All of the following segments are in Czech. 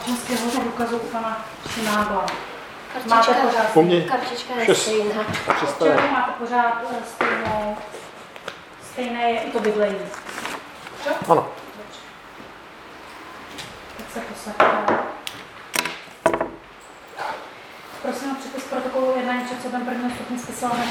občanského průkazu u pana Šinágla. Máte pořád kartička je stejná. Občanku máte pořád stejné je i to bydlení. Ano. Tak se posaďte. Prosím o přepis protokolu jednání před soudem prvního stupně spisováno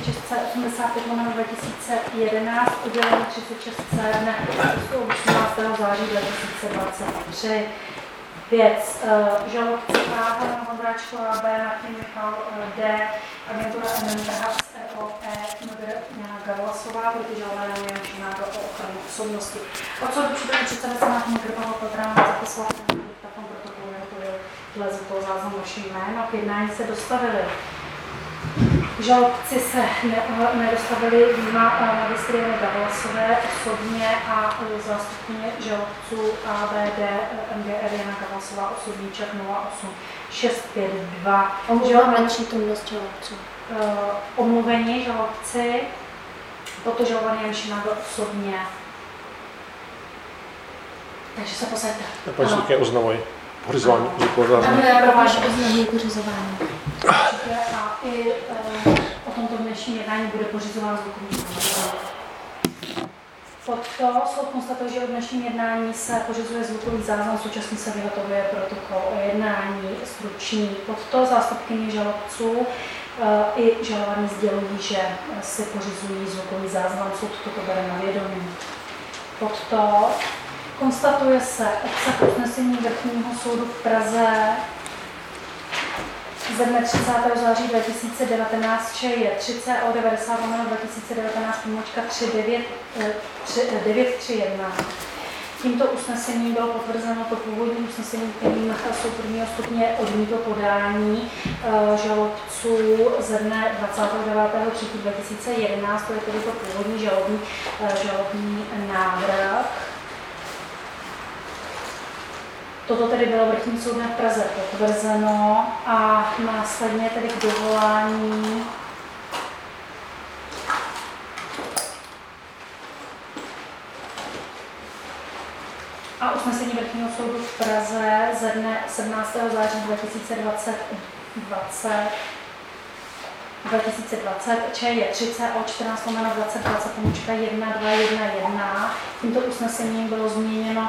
36C85/2011, udělení 36C dne 18. září 2023. Věc. Žalobce A. Helena Vondráčková, B. Martin Michal, D. Agentura MMTH, ROE, Jana Gavlasová, proti žalovanému Jana Šinágla o ochranu osobnosti. Od soudu případně předseda Senátu Mikrofonu Peltrána zapisoval ten diktafon protokolu, dle toho záznamu vaše jméno. K jednání se dostavili. Žalobci se nedostavili výjima magistry Jany Gavlasové osobně a zástupkyně žalobců ABD MGR Jana Gavlasová osobní čak 08652. Omluváme přítomnost žalobců. Omluvení žalobci, toto žalovaný Jan Šinágl osobně. Takže se posaďte. Paní soudkyně oznamují pořizování zvukového záznamu. Pro vaše oznamují pořizování. A i o tomto dnešním jednání bude pořizován zvukový záznam. Podto soud konstatuje, že o dnešním jednání se pořizuje zvukový záznam, současně se vyhotovuje protokol o jednání stručný. Podto zástupkyně žalobců i žalovaní sdělují, že si pořizují zvukový záznam, soud toto bere na vědomí. Podto konstatuje se obsah usnesení Vrchního soudu v Praze ze dne 30. září 2019, če je 3CO 90/2019-3931. Tímto usnesením bylo potvrzeno to původní usnesení, kterým soud prvního stupně odmítl podání žalobců ze dne 29.3.2011, to je tedy to původní žalobní návrh. Toto tedy bylo Vrchním soudem v Praze potvrzeno a následně tedy k dovolání a usnesení Vrchního soudu v Praze ze dne 17. září 2020, če je 3CO 14/2020-1211. Tímto usnesením bylo změněno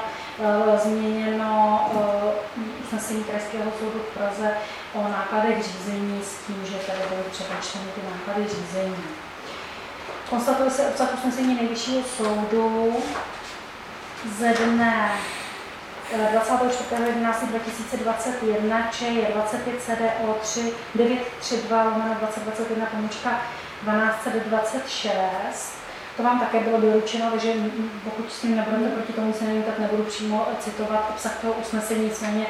usnesení Krajského soudu v Praze o nákladech řízení s tím, že tady byly přepočteny ty náklady řízení. Konstatuje se obsah usnesení Nejvyššího soudu ze dne 24.11.2021, če je 25 CDO 932/2021-1226. To vám také bylo doručeno, takže pokud s tím nebudete proti tomu usnesení, tak nebudu přímo citovat obsah toho usnesení, nicméně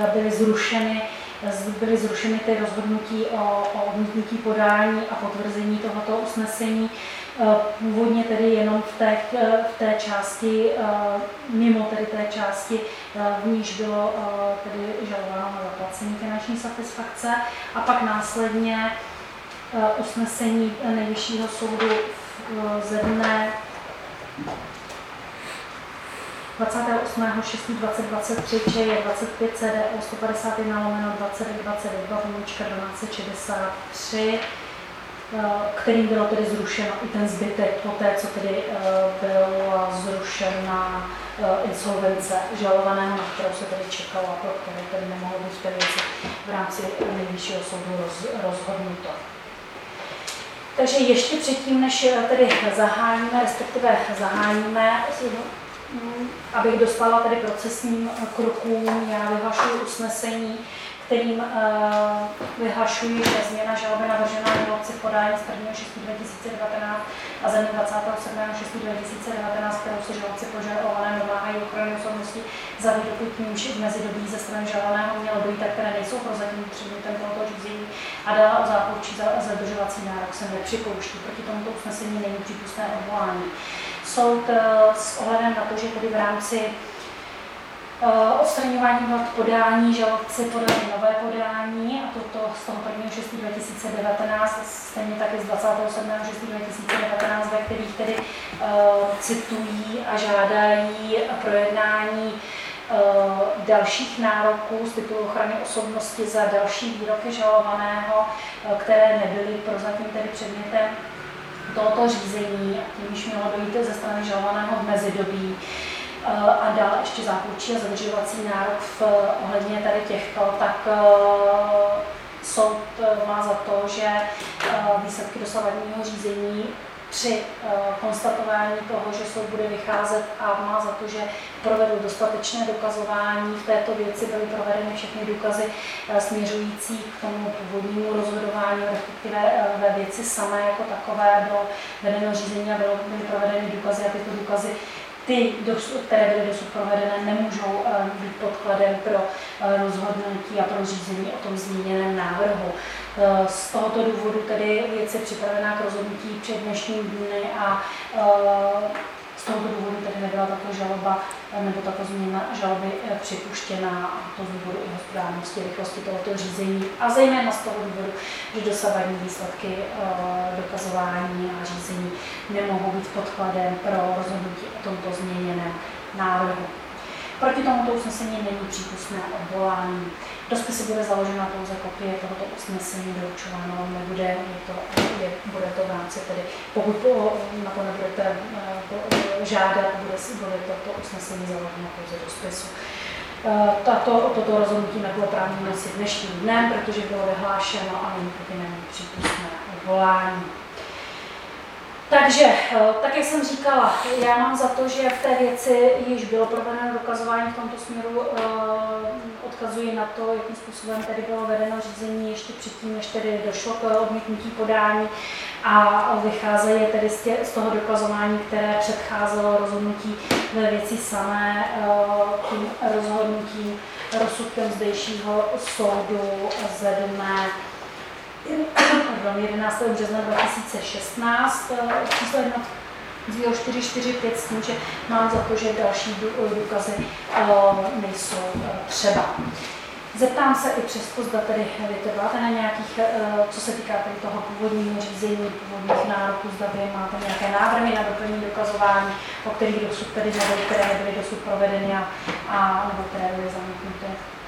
byly zrušeny ty rozhodnutí o odmítnutí podání a potvrzení tohoto usnesení. Původně tedy jenom v té části, mimo tedy té části, v níž bylo tedy žalováno na zaplacení finanční satisfakce, a pak následně usnesení Nejvyššího soudu ze dne 28.6.2023, če je 25 CDO 151/2022-1263, kterým bylo tedy zrušeno i ten zbytek poté, co tedy byla zrušena insolvence žalovaného, na kterou se tedy čekalo a pro které tedy nemohlo být v té věci v rámci Nejvyššího soudu rozhodnuto. Takže ještě předtím, než tedy zaháníme, abych dostala tedy procesním krokům, já vyhlašuji usnesení, kterým vyhlašuji, že změna žaloby navržená žalobci v podání z 1.6.2019 a ze dne 27.6.2019, kterou se žalobci požadované domáhají ochrany osobnosti za dokud nímž v mezidobí ze strany žalovaného mělo dojít, které nejsou prozatím předmětem tohoto řízení a dále o záporčí zadržovací nárok se nepřipouští. Proti tomuto usnesení není přípustné odvolání. Soud s ohledem na to, že tedy v rámci odstraňování podání žalobci podali nové podání, a toto z toho 1.6.2019, stejně také z 27.6.2019, ve kterých tedy citují a žádají projednání dalších nároků z titulu ochrany osobnosti za další výroky žalovaného, které nebyly prozatím tedy předmětem tohoto řízení, tím již mělo dojít ze strany žalovaného v mezidobí a dále ještě zákončí a zadržovací nárok ohledně tady těchto, tak soud má za to, že výsledky dosavadního řízení při konstatování toho, že soud bude vycházet a má za to, že provedl dostatečné dokazování v této věci, byly provedeny všechny důkazy směřující k tomu původnímu rozhodování, respektive ve věci samé jako takové bylo vedeno řízení a byly provedeny důkazy a tyto důkazy, které byly dosud provedené, nemůžou být podkladem pro rozhodnutí a pro řízení o tom zmíněném návrhu. Z tohoto důvodu tedy věc je připravená k rozhodnutí před dnešním dny a z tohoto důvodu tedy nebyla tato žaloba nebo tato změna žaloby připuštěna, a to z důvodu i hospodárnosti, rychlosti tohoto řízení a zejména z toho důvodu, že dosavadní výsledky dokazování a řízení nemohou být podkladem pro rozhodnutí o tomto změněném návrhu. Proti tomuto usnesení není přípustné odvolání. Do spisu bude založena pouze kopie tohoto usnesení, doručováno nebude, bude to v rámci tedy, pokud na to nebudete žádat, bude toto usnesení založeno pouze do spisu. Toto rozhodnutí nebylo právní moci dnešním dnem, protože bylo vyhlášeno a není přípustné odvolání. Takže, tak jak jsem říkala, já mám za to, že v té věci již bylo provedeno dokazování v tomto směru, odkazuji na to, jakým způsobem tedy bylo vedeno řízení ještě předtím, než tedy došlo k odmítnutí podání a vycházejí tedy z toho dokazování, které předcházelo rozhodnutí ve věci samé, tím rozsudkem zdejšího soudu ze dne 11. března 2016, číslo 445 s tím, že mám za to, že další důkazy nejsou třeba. Zeptám se i přesto, zda tedy vytrváte na nějakých, co se týká tady toho původního řízení, původních nároků, zda vy máte nějaké návrhy na doplnění dokazování, o kterých dosud tedy nebyly, které nebyly dosud provedeny a nebo které byly zamítnuté.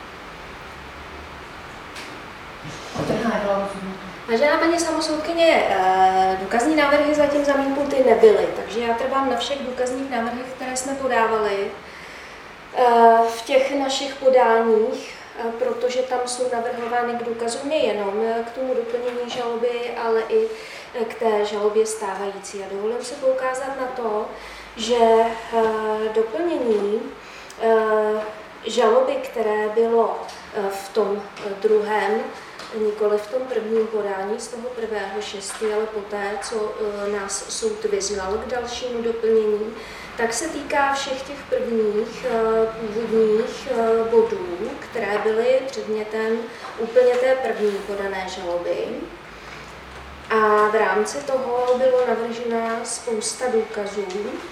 Vážená paní samosoudkyně, důkazní návrhy zatím zamítnuty nebyly, takže já trvám na všech důkazních návrhech, které jsme podávali v těch našich podáních, protože tam jsou navrhovány k důkazům nejenom k tomu doplnění žaloby, ale i k té žalobě stávající. A dovolím se poukázat na to, že doplnění žaloby, které bylo v tom druhém, nikoli v tom prvním podání z toho 1.6., ale poté, co nás soud vyzval k dalšímu doplnění, tak se týká všech těch prvních původních bodů, které byly předmětem úplně té první podané žaloby. A v rámci toho bylo navržena spousta důkazů.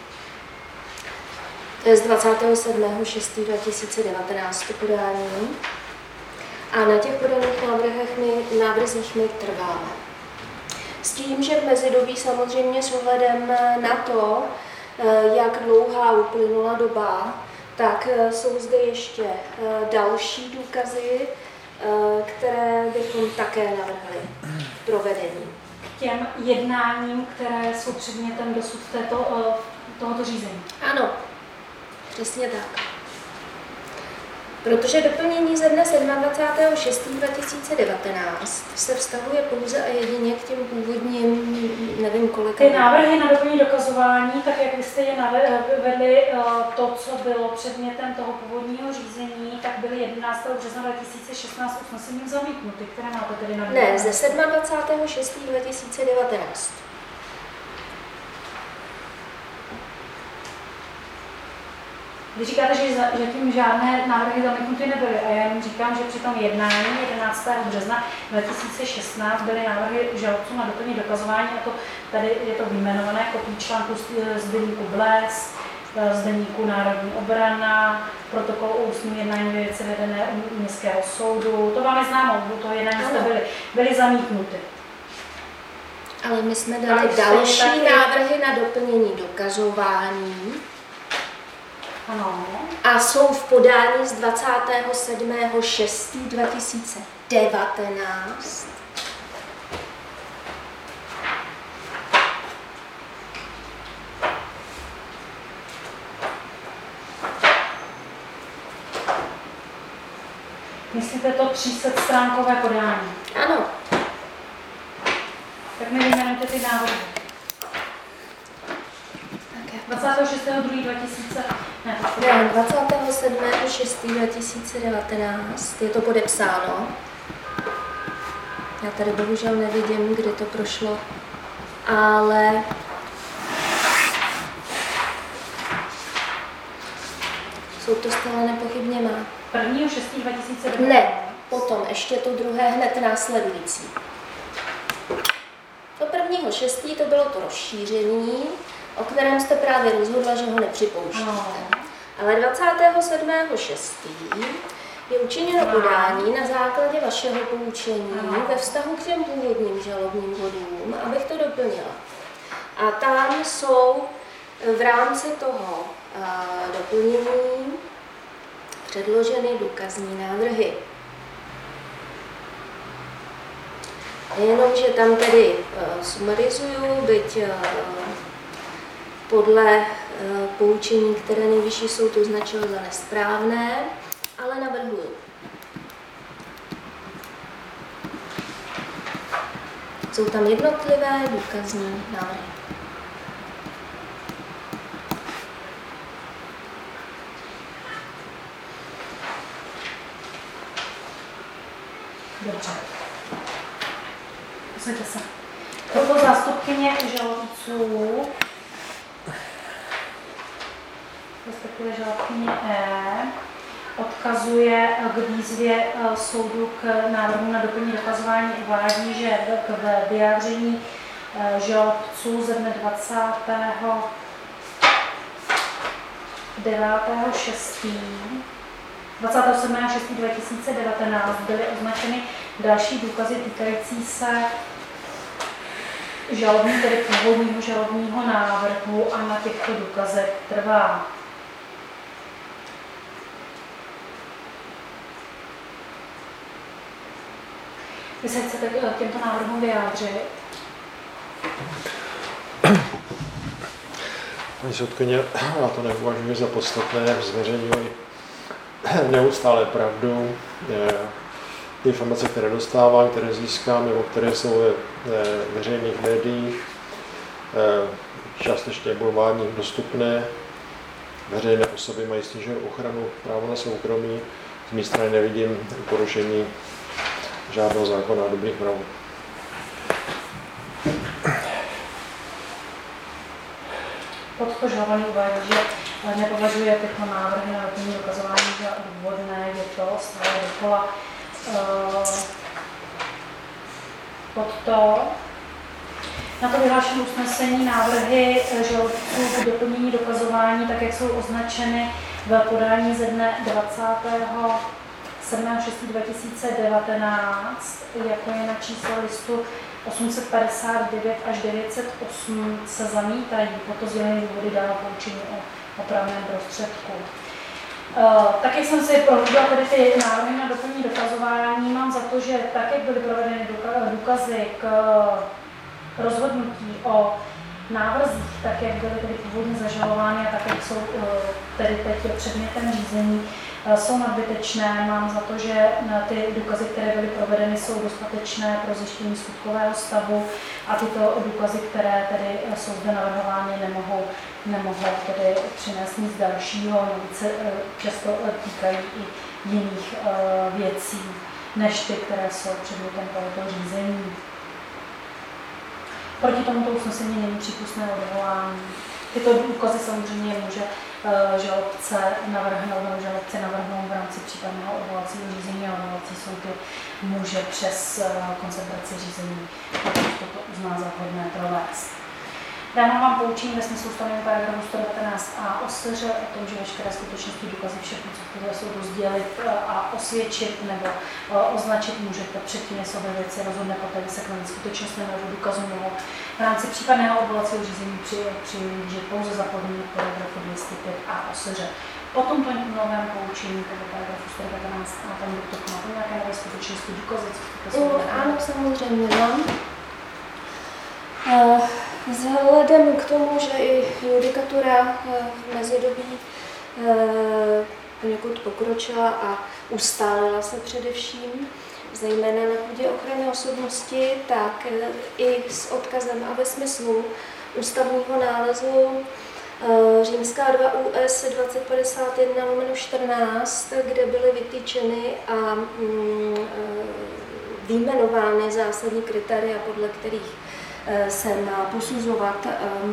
To je z 27.6.2019 podání. A na těch podaných návrzích my trváme. S tím, že v mezidobí samozřejmě s ohledem na to, jak dlouhá uplynula doba, tak jsou zde ještě další důkazy, které bychom také navrhli k provedení. K těm jednáním, které jsou předmětem dosud tohoto řízení. Ano, přesně tak. Protože doplnění ze dne 27.6.2019 se vztahuje pouze a jedině k těm původním, nevím kolik. Ty návrhy na doplnění dokazování, tak jak vy jste je vedli, to, co bylo předmětem toho původního řízení, tak byly 11. března 2016 usnesením zamítnuty, které máte tedy na Ne, ze 27.6.2019. Vy říkáte, že zatím žádné návrhy zamítnuty nebyly a já jenom říkám, že při tom jednání 11. března 2016 byly návrhy žalobců na doplnění dokazování a to tady je to vyjmenované kopii článku z deníku Blesk, z deníku Národní obrana, protokol o ústním jednání ve věci vedené u Městského soudu. To vám je známo, to jednání jste byly zamítnuty. Ale my jsme dali další návrhy na doplnění dokazování. Ano. A jsou v podání z 27.6.2019. Myslíte to 300stránkové podání? Ano. Tak mi vyjmenujte ty návrhy. 26.2.2000. Ne, 27.6.2019 je to podepsáno. Já tady bohužel nevidím, kdy to prošlo, ale jsou to stále nepochybně má. 1.6.2009. Ne, potom ještě to druhé hned následující. To 1.6. to bylo to rozšíření, o kterém jste právě rozhodla, že ho nepřipouštíte. Ale 27.6. je učiněno podání na základě vašeho poučení ve vztahu k těm původním žalobním bodům, abych to doplnila. A tam jsou v rámci toho doplnění předloženy důkazní návrhy. Jenomže tam tedy sumarizuju, byť podle poučení, které Nejvyšší soud označil za nesprávné, ale navrhuji. Jsou tam jednotlivé důkazní návrhy. Dobře. Posledně se. Toto zástupkyně žalobců, respektive žalobkyně E, odkazuje k výzvě soudu k návrhu na doplnění dokazování, uvádí, že k vyjádření žalobců ze dne 27.6.2019 byly označeny další důkazy týkající se tedy původního žalobního návrhu a na těchto důkazech trvá. Vy se chcete k těmto návrhům vyjádřit? Paní soudkyně, já to nepovažuji za podstatné, zveřejňuji neustále pravdu. Informace, které dostávám, které získám, nebo které jsou ve veřejných médiích, částečně bulvárních dostupné. Veřejné osoby mají sníženou ochranu právo na soukromí. Z mé strany nevidím porušení žádného zákona a dobrých práv. Podpořovaný uvádí, že nepovažuje tyto návrhy na doplnění dokazování za důvodné, je to stále dokola pod to. Na to vyhlášené usnesení návrhy žalobců k doplnění dokazování, tak jak jsou označeny v podání ze dne 27.6.2019, jako je na číslo listu 859 až 908, se zamítají, proto sdělení důvody dává poučení o opravném prostředku. Tak jak jsem si prohlídala tedy ty návrhy na doplnění dokazování, mám za to, že tak, jak byly provedeny důkazy k rozhodnutí o návrzích, tak jak byly tedy původně zažalovány a tak, jak jsou tedy teď předmětem řízení, jsou nadbytečné. Mám za to, že ty důkazy, které byly provedeny, jsou dostatečné pro zjištění skutkového stavu a tyto důkazy, které tedy jsou zde navrhovány, nemohou tedy přinést nic dalšího, navíc často týkají i jiných věcí, než ty, které jsou předmětem tohoto řízení. Proti tomuto usnesení není přípustné odvolání. Tyto důkazy samozřejmě může žalobce navrhnout v rámci případného odvolacího řízení a odvolací soud může přes koncentraci řízení, pokud toto uzná za vhodné, provést. Dávám vám poučení ve smyslu ustanovení paragrafu 119a OSŘ o tom, že veškeré skutečnosti, důkazy, všechno, co chtěli soudu sdělit a osvědčit nebo označit, můžete předtím, než se obě věci rozhodne, poté se k novým skutečnostem nebo důkazům mohou v rámci případného odvolacího řízení přihlížet pouze za podmínek paragrafu 205a OSŘ. O tomto novém poučení podle paragrafu 119 a tam doktorku máte nějaké nové skutečnosti, důkazy, co Ano, samozřejmě mám. Vzhledem k tomu, že i judikatura v mezidobí poněkud pokročila a ustálila se především, zejména na půdě ochrany osobnosti, tak i s odkazem a ve smyslu ústavního nálezu Římská 2 US 2051/14, kde byly vytyčeny a vyjmenovány zásadní kritéria, podle kterých se má posuzovat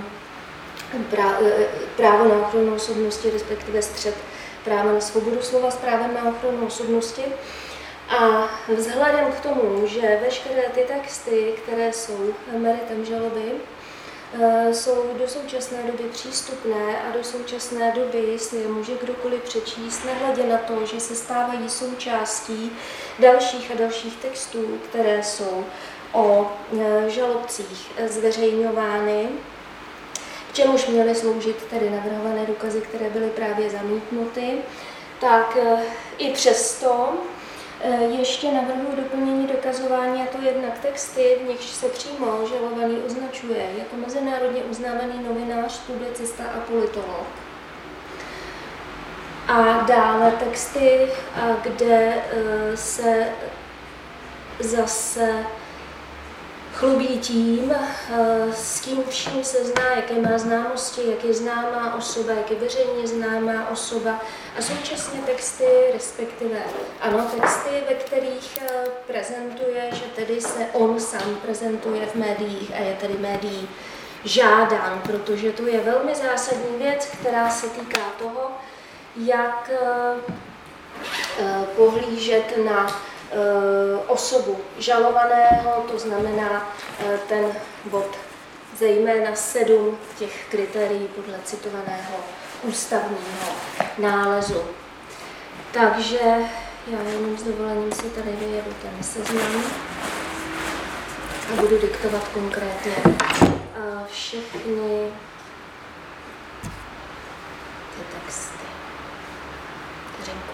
právo na ochranu osobnosti, respektive střet práva na svobodu slova s právem na ochranu osobnosti. A vzhledem k tomu, že veškeré ty texty, které jsou meritem žaloby, jsou do současné doby přístupné a do současné doby si je může kdokoliv přečíst, nehledě na to, že se stávají součástí dalších a dalších textů, které jsou o žalobcích zveřejňovány, k čemuž měly sloužit tedy navrhované důkazy, které byly právě zamítnuty, tak i přesto ještě navrhuji doplnění dokazování, a to jednak texty, v nichž se přímo žalovaný označuje jako mezinárodně uznávaný novinář, publicista a politolog. A dále texty, kde se zase chlubí tím, s kým vším se zná, jaké má známosti, jak je známá osoba, jak je veřejně známá osoba a současně texty, respektive ano, texty, ve kterých prezentuje, že tedy se on sám prezentuje v médiích a je tedy médií žádán, protože to je velmi zásadní věc, která se týká toho, jak pohlížet na osobu žalovaného, to znamená ten bod zejména 7 těch kritérií podle citovaného ústavního nálezu. Takže já jenom s dovolením si tady vyjedu ten seznam a budu diktovat konkrétně všechny ty texty. Vteřinku.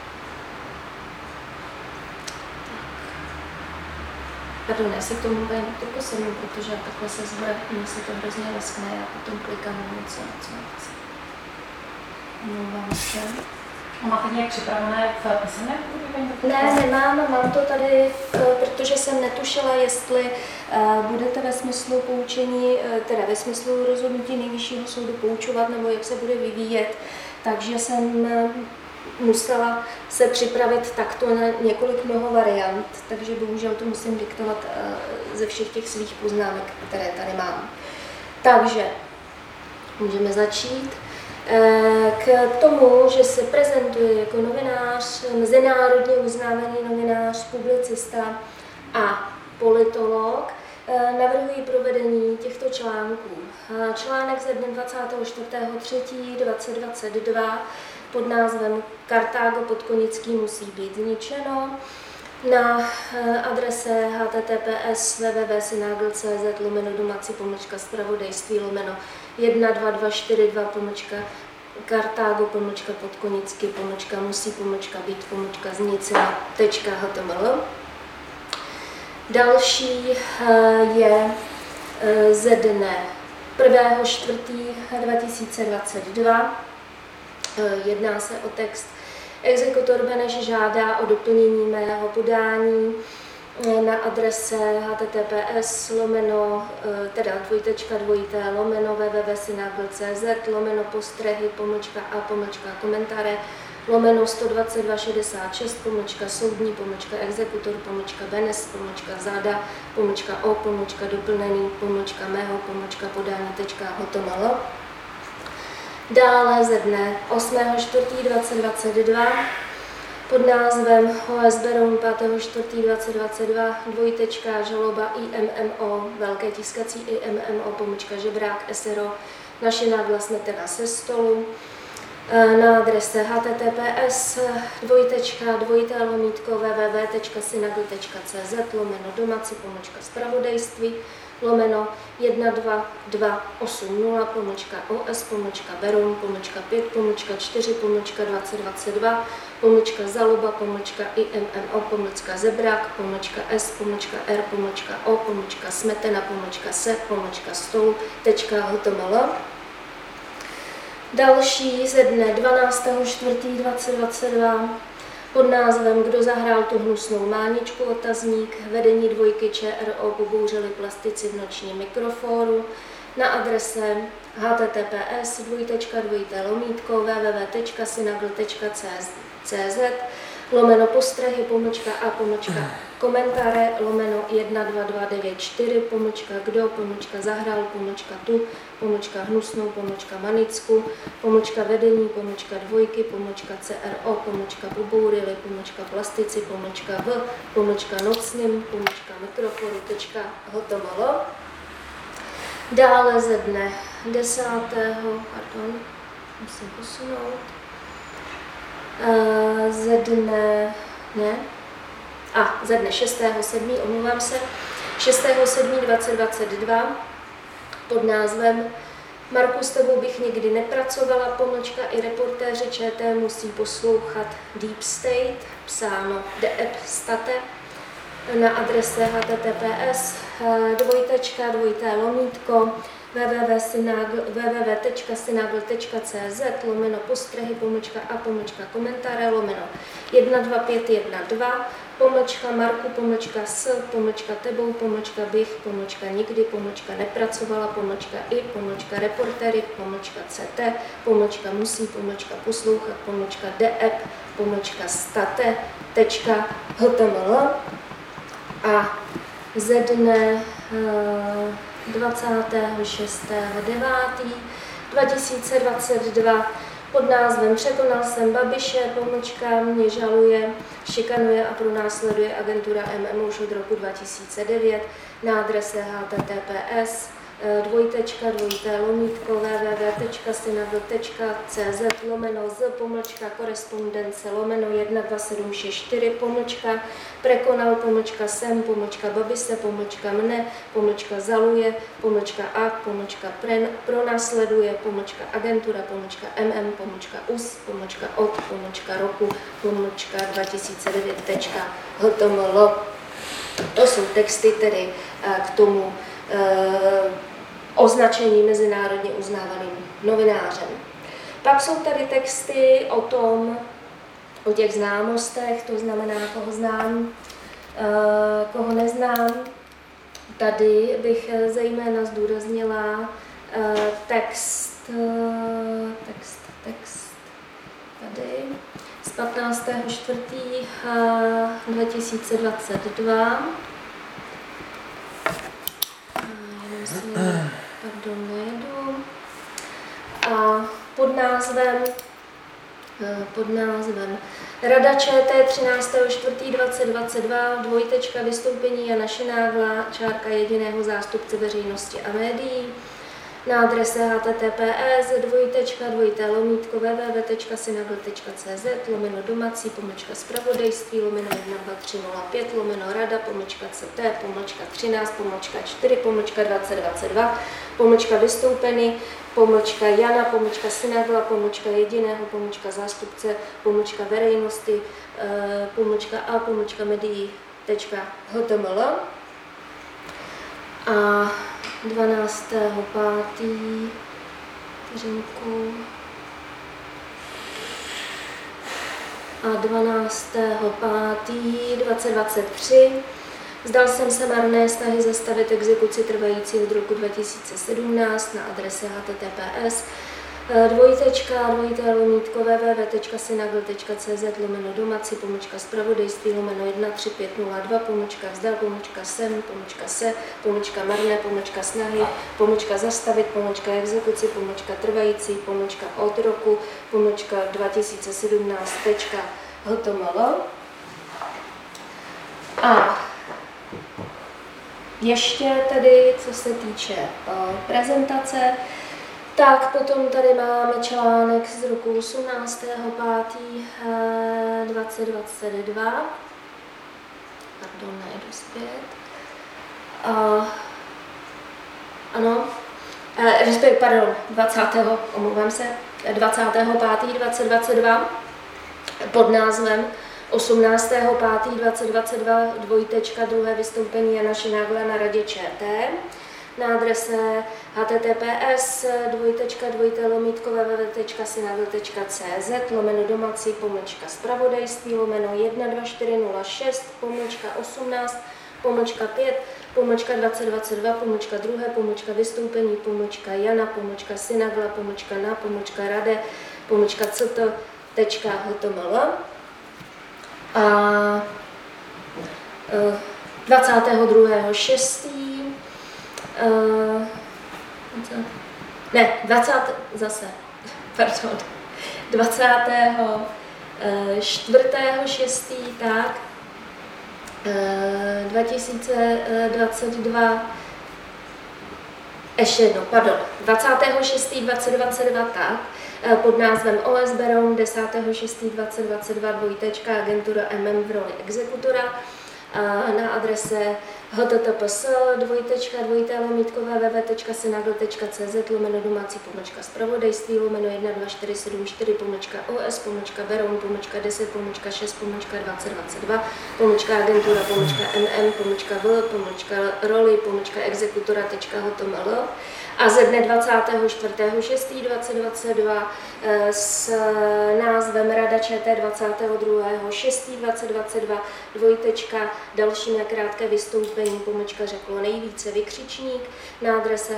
Pardon, já se k tomu úplně posunu, protože takhle se zhora, mně se to hrozně leskne, já potom klikám na něco, co nechci. Omlouvám se. A máte nějak připravené v písemné podobě? Ne, nemám, mám to tady, protože jsem netušila, jestli budete ve smyslu poučení, teda ve smyslu rozhodnutí Nejvyššího soudu poučovat, nebo jak se bude vyvíjet, takže jsem musela se připravit takto na několik mnoho variant, takže bohužel to musím diktovat ze všech těch svých poznámek, které tady mám. Takže můžeme začít. K tomu, že se prezentuje jako novinář, mezinárodně uznávaný novinář, publicista a politolog, navrhuji provedení těchto článků. Článek ze dne 24.3.2022 pod názvem Kartágo pod Konický musí být zničeno na adrese https://www.spravodajství/Kartágo-Konický-musí-být-znicena.html. Další je ze dne 1.4.2022. Jedná se o text Exekutor Beneš žádá o doplnění mého podání na adrese https://www.exekutor.soudní-exekutor.beneš.podání-mého-podání.html. Dále ze dne 8.4.2022 pod názvem OS Beroun 5.4.2022 žaloba IMMO, velké tiskací IMMO, _žebrák SRO, naše náglas Netena se stolu. na adrese https://www.synagl.cz/domací-spravodajství /-1-2-2-8-0 Další ze dne 12.4.2022 pod názvem Kdo zahrál tu hnusnou máničku, otazník, vedení dvojky ČRO pobouřili plastici v nočním mikrofóru na adrese https://www.hnusnou-máničku.cz/hnusnou-mikrofonu.html. Dále ze dne 10. musím posunout. Ze dne 6.7. omlouvám se, 6.7.2022 pod názvem Marku, s tebou bych nikdy nepracovala, pomlčka i reportéři ČT musí poslouchat Deep State, psáno Deep State, na adrese https://www.synagl.cz/deep-state.html. A ze dne 26.9.2022 pod názvem Překonal jsem Babiše, pomlčka mě žaluje, šikanuje a pronásleduje agentura MM už od roku 2009 na adrese https://www.synagl.cz/z-korespondence/12764 prekonal jsem Babise mne zaluje a pronásleduje agentura MM us od roku 2009.html. To jsou texty tedy k tomu označení mezinárodně uznávaným novinářem. Pak jsou tady texty o těch známostech, to znamená, koho znám, koho neznám. Tady bych zejména zdůraznila text tady z 15.4.2022. Nejedu. A pod názvem Rada ČT 13.4.2022 dvojtečka vystoupení Jana Šinágla, čárka jediného zástupce veřejnosti a médií na adrese https://domací-domací.cz/domací-domací-domací-13-13-4-2022 vystoupení Jana Šinágla jediného zástupce veřejnosti a médií.html. A 12.5. A 12.5.2023 zdal jsem se marné snahy zastavit exekuci trvající od roku 2017 na adrese https://www.synagl.cz/www.zdrav.spravodajství/1-350-2-se, -zastavit, -exekuci, -trvající, -od roku, -2017.html. A ještě tedy, co se týče prezentace, Tak, potom tady máme článek z roku 18.5.2022. Pardon, najdu zpět. Ano, pardon, 20.5.2022 pod názvem 18.5.2022 dvojtečka druhé vystoupení Jana Šinagla na Radě ČT na adrese https://dvojtečka/2022.cz/2022 a 22.6. Ne, 24.6. tak 2022 ještě jednou, pardon, 26.2022 tak pod názvem OS Beroun 10.6.2022 dvojtečka agentura MM v roli exekutora na adrese https://dvojtečka/dvojité/mítková/www.cz/1214/spravodajství/1 a ze dne 24.6.2022 s názvem Rada ČT 22.6.2022 dvojtečka další krátké vystoupení řeklo nejvíce vykřičník na adrese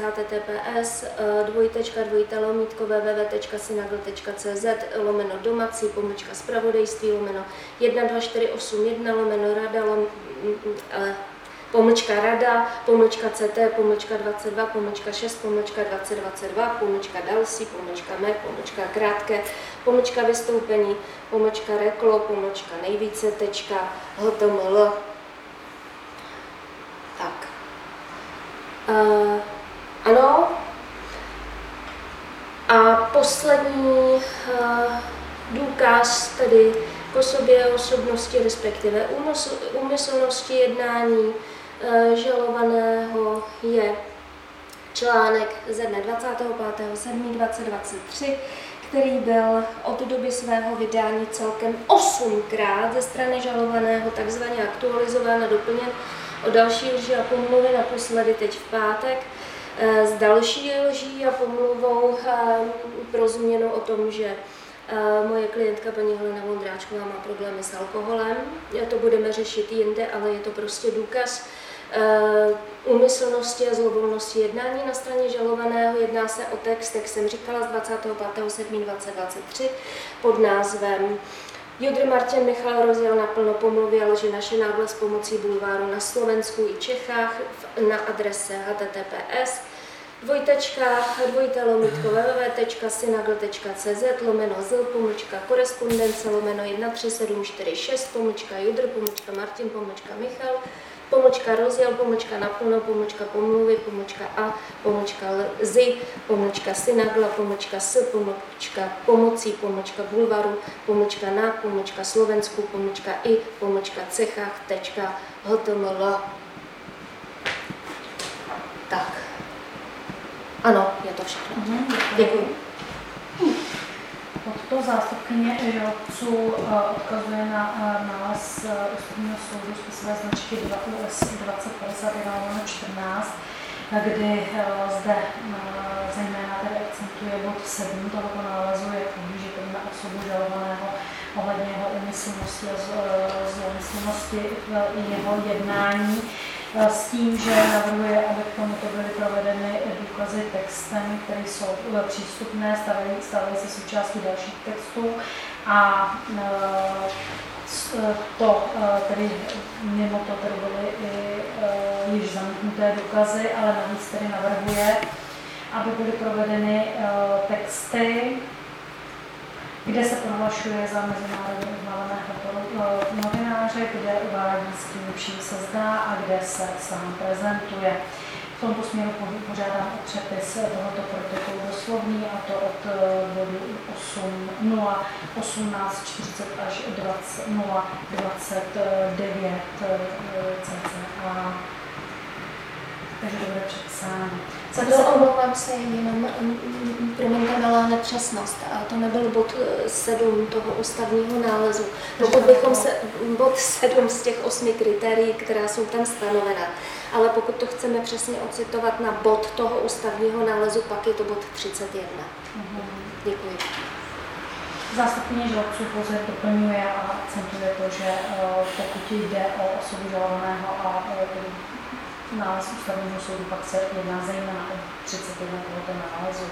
https://dvojité/mítková/www.cz/rada-rada-další-me-krátké vystoupení-nejvíce.html. Tak. Ano. A poslední důkaz tedy k osobě osobnosti, respektive úmyslnosti jednání žalovaného je článek ze dne 25.7.2023, který byl od doby svého vydání celkem 8krát ze strany žalovaného takzvaně aktualizován a doplněn o další lži a pomluvy, naposledy teď v pátek, s další lží a pomluvou pro změnu o tom, že moje klientka paní Helena Vondráčková má problémy s alkoholem. To budeme řešit jinde, ale je to prostě důkaz úmyslnosti a zlovolnosti jednání na straně žalovaného. Jedná se o text, jak jsem říkala, z 25.7.2023 pod názvem Judr Martin Michal rozjel naplno pomluvy a lži naše náhle s pomocí bulváru na Slovensku i Čechách na adrese https://dvojité/www.synagl.cz/0zl.korespondence/1-376-judr-martin-michal -rozjel-na-s-pomocí-bulváru-na-Slovensku-i-Čechách.html. Tak. Ano, je to všechno. Děkuji. Pod to zástupkyně žalobců odkazuje na nález Ústavního soudu spisové značky 2 US 2051/14, kdy zde zejména tedy akcentuje bod 7 tohoto nálezu, jak využitelný na osobu žalovaného ohledně jeho úmyslnosti a zlomyslnosti v jeho jednání, s tím, že navrhuje, aby k tomuto byly provedeny důkazy textem, které jsou přístupné, stávají se součástí dalších textů a to tedy mimo to tedy byly i již zamítnuté důkazy, ale navíc tedy navrhuje, aby byly provedeny texty, kde se prohlašuje za mezinárodně uznávaného novináře, kde uvádí, s kým vším se zná a kde se sám prezentuje. V tomto směru požádám o přepis tohoto protokolu doslovný, a to od bodu 8.0, 18.40 až 20.029 cca. Takže to bude přepsáno. Omlouvám se, jenom promiňte malá nepřesnost. A to nebyl bod 7 toho ústavního nálezu. Pokud bychom se bod 7 z těch 8 kritérií, která jsou tam stanovena. Ale pokud to chceme přesně ocitovat na bod toho ústavního nálezu, pak je to bod 31. Děkuji. Zástupkyně žalobců pouze doplňuje a akcentuje to, že pokud jde o osobu žalovaného a nález ústavního soudu, pak se jedná zejména o 31 tohoto nálezu.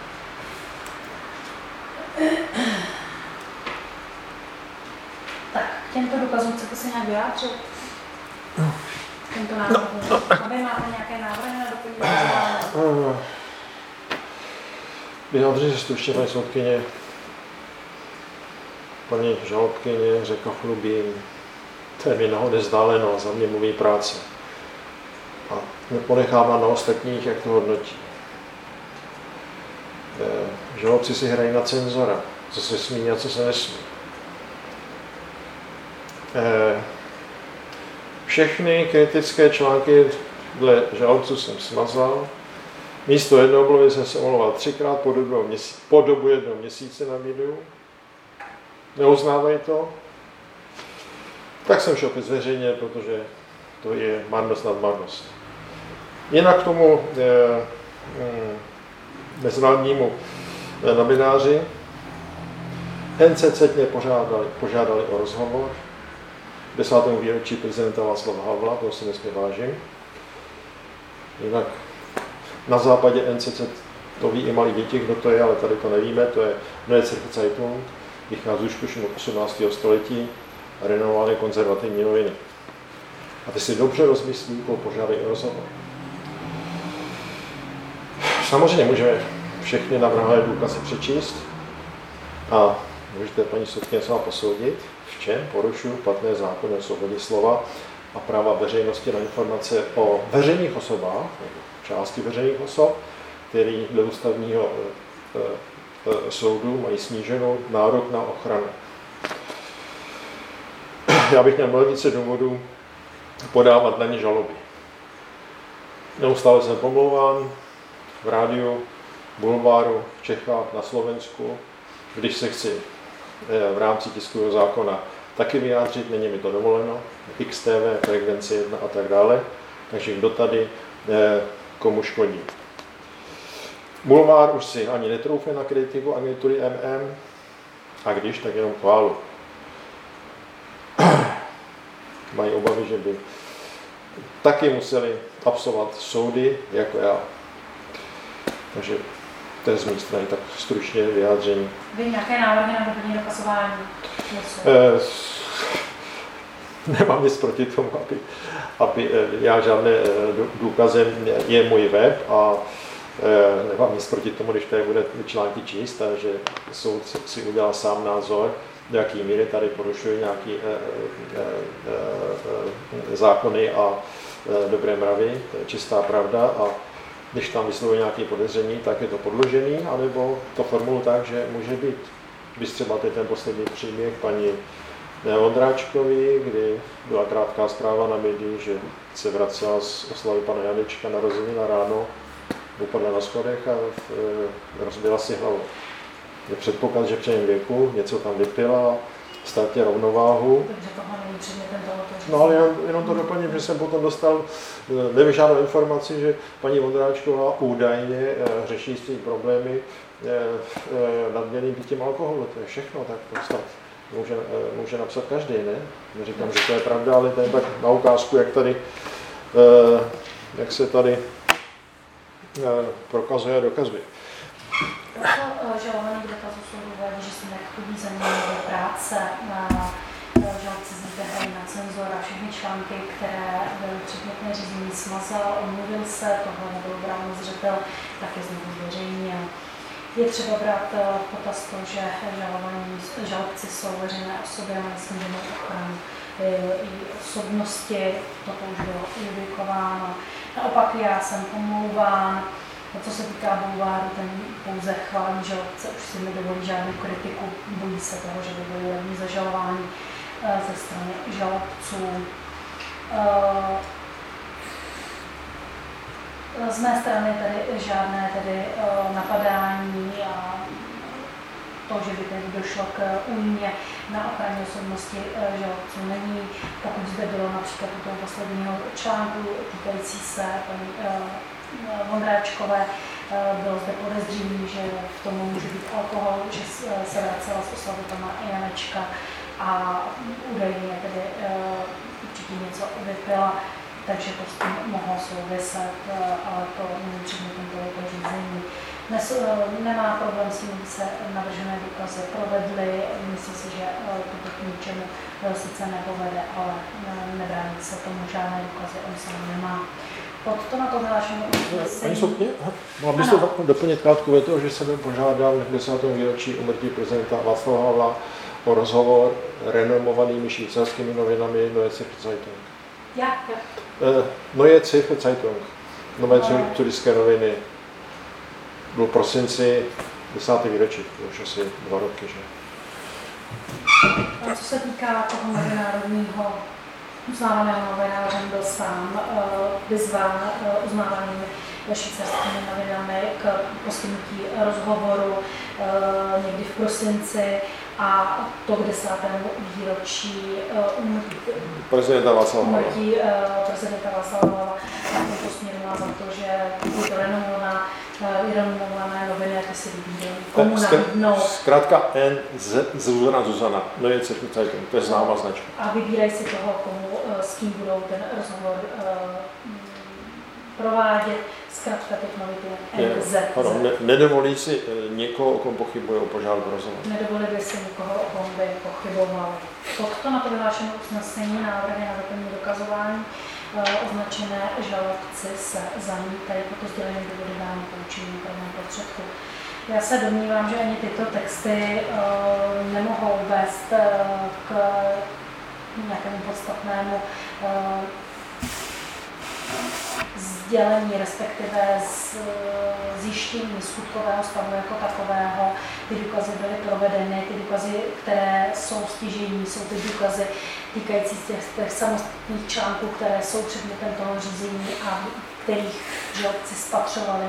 Tak, k těmto důkazům chcete se nějak vyjádřit? Tento návrh. Aby máte nějaké návrhy na doplnění? Vyjádří se stručně paní soudkyně. Paní žalobkyně řekla chlubím, to je mi nahoře vzdáleno, za mě mluví práce. A neponechávám na ostatních, jak to hodnotí. Žalobci si hrají na cenzora, co se smí a co se nesmí. Všechny kritické články dle žalobců jsem smazal. Místo jednoho mluvy jsem se omlouval 3krát po dobu jednoho měsíce na videu. Neuznávají to. Tak jsem šel opět zveřejně, protože to je marnost nad marnost. Jinak k tomu mezinárodnímu novináři NCC mě požádali o rozhovor k 10. výročí prezidenta Václava Havla, toho si nesmí vážím. Jinak na západě NCC to ví i malí děti, kdo to je, ale tady to nevíme, to je Neue Zürcher Zeitung, vychází už od 18. století, renomované konzervativní noviny. A ty si dobře rozmyslí, koho požádají o rozhovor. Samozřejmě můžeme všechny navrhované důkazy přečíst a můžete paní soudkyně sama posoudit, v čem porušují platné zákony o svobodě slova a práva veřejnosti na informace o veřejných osobách, nebo části veřejných osob, který dle ústavního soudu mají sníženou nárok na ochranu. Já bych měl více důvodů podávat na ně žaloby. Neustále jsem pomlouván v rádiu, bulváru, v Čechách, na Slovensku, když se chci v rámci tiskového zákona taky vyjádřit, není mi to dovoleno, XTV, frekvenci 1 a tak dále, takže kdo tady komu škodí. Bulvár už si ani netroufne na kritiku agentury MM, a když, tak jenom chválu. Mají obavy, že by taky museli absolvovat soudy, jako já. Takže to je z mé strany tak stručně vyjádření. Vy nějaké návrhy na doplnění dokazování? Nemám nic proti tomu, aby já žádné důkazem je můj web a nemám nic proti tomu, když tady bude články číst, takže soud si udělal sám názor, do jaký míry tady porušují nějaké zákony a dobré mravy, to je čistá pravda a když tam vyslovuje nějaké podezření, tak je to podložený, anebo to formuluji tak, že může být. Když třeba ten poslední příběh paní Vondráčkovi, kdy byla krátká zpráva na médii, že se vracela z oslavy pana Janečka narozenina ráno, upadla na schodech a rozbila si hlavu. Je předpoklad, že při jejím věku něco tam vypila, ztratila rovnováhu. Takže tohle není předmětem tohoto. No ale jenom to doplním, že jsem potom dostal nevyžádanou informaci, že paní Vondráčková údajně řeší svý problémy nadměrným pitím alkoholu. To je všechno, tak to snad může napsat každý, ne? Neříkám, že to je pravda, ale to je tak na ukázku, jak se tady prokazuje a dokazuje. Proto žalovaný k dotazu soudu uvádí, že se nechodí za ním do práce. Žalobci zde hrají na cenzora, všechny články, které byly předmětné řízení, smazal, omluvil se, tohle nebylo bráno zřetel, tak je znovu zveřejnil. Je třeba brát v potaz to, že žalobci jsou veřejné osoby a mají sníženou ochranu i osobnosti, to už bylo indikováno. Naopak já jsem omlouván. Co se týká bulváru, ten pouze chválí žalobce, už si nedovolí žádnou kritiku, bojí se toho, že by byly levní zažalování ze strany žalobců. Z mé strany tady žádné napadání a to, že by tedy došlo k újmě na ochraně osobnosti žalobců není. Pokud zde bylo například u toho posledního článku týkající se paní Vondráčkové, bylo zde podezření, že v tom může být alkohol, že se vracela z oslavy pana Janečka a údajně tedy určitě něco vypila, takže to s tím mohlo souviset, ale to není předmětem tohoto řízení. Nemá problém s tím, aby se navržené důkazy provedly. Myslím si, že to k ničemu sice nepovede, ale nebrání se tomu žádné důkazy, on sám nemá. Pod to na to vyhlášené usnesení. Paní soudkyně, mohla byste doplnit krátkou větu, že jsem požádal na 10. výročí úmrtí prezidenta Václava Havla o rozhovor renomovanými švýcarskými novinami Neue Zürcher Zeitung. Jak? Neue Zürcher Zeitung, nové turistické noviny. Byl v prosinci 10. výročí, to už asi 2 roky, že? A co se týká toho mezinárodního uznávaného novinářem, byl sám vyzván uznávanými švýcarskými novinami k poskytnutí rozhovoru někdy v prosinci a to k 10. výročí úmrtí prezidenta Václava Havla. A v tomto směru má za to, že tyto renomované noviny, jak si vybírají, komu nabídnou. Zkrátka Zuzana, Neue Zürcher Zeitung, to je známá značka. A vybírají si toho, s kým budou ten rozhovor provádět. Zkrátka těch novin NZ. Nedovolí si někoho, o kom pochybují, požádat rozhovor. Nedovolili si někoho, o kom by pochybovali. Pod na to vyhlášené usnesení návrhy na doplnění dokazování označené žalobci se zamítají, proto sdělení důvody dání poučení právního prostředku. Já se domnívám, že ani tyto texty nemohou vést k nějakému podstatnému sdělení, respektive zjištění skutkového stavu jako takového. Ty důkazy byly provedeny, ty důkazy, které jsou stěžejní, jsou ty důkazy týkající těch samostatných článků, které jsou předmětem toho řízení a kterých žalobci spatřovali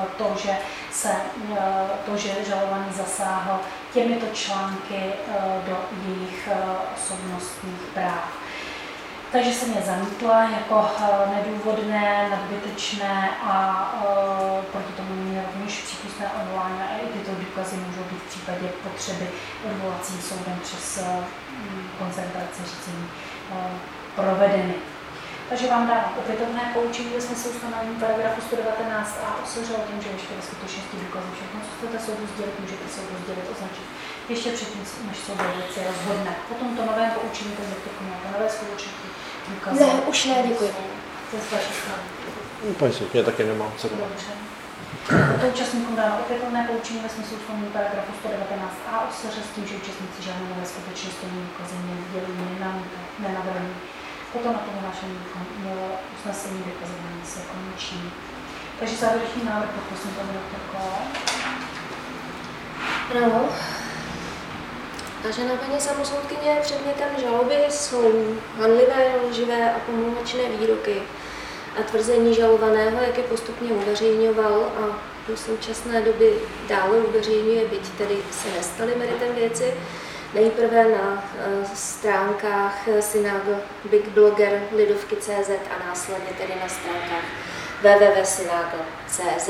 to, že žalovaný zasáhl těmito články do jejich osobnostních práv. Takže jsem je zamítla jako nedůvodné, nadbytečné a proti tomu není rovněž přípustné odvolání a i tyto důkazy můžou být v případě potřeby odvolacím soudem přes koncentraci řízení provedeny. Takže vám dávám opětovné poučení ve smyslu ustanovení paragrafu 119a osoře o tom, že veškeré skutečnosti důkazy, všechno, co chcete soudu sdělit, můžete soudu sdělit, označit ještě předtím, než soud ve věci rozhodne. Po tomto novém poučení to je nějaké nové skutečnosti. Ne, už ne, děkuji. To je z vaší strany. Paní soudkyně taky nemám co dát. Dobře. To účastníkům dáno opětovné poučení ve smyslu ustanovení paragrafu 119a osoře s tím, že účastníci žádné nové skutečnosti není důkazy nedělí, nenavrhují. Potom na tom našem usnesení vykazování se konečí. Takže závěrečný návrh, pokusím paní doktorko. Ano. Vážená paní samosoudkyně, předmětem žaloby jsou hanlivé, lživé a pomlouvačné výroky a tvrzení žalovaného, jak je postupně uveřejňoval a do současné doby dále uveřejňuje, byť tedy se nestaly meritem věci, nejprve na stránkách Synago Big Blogger Lidovky.cz a následně tedy na stránkách www.synago.cz.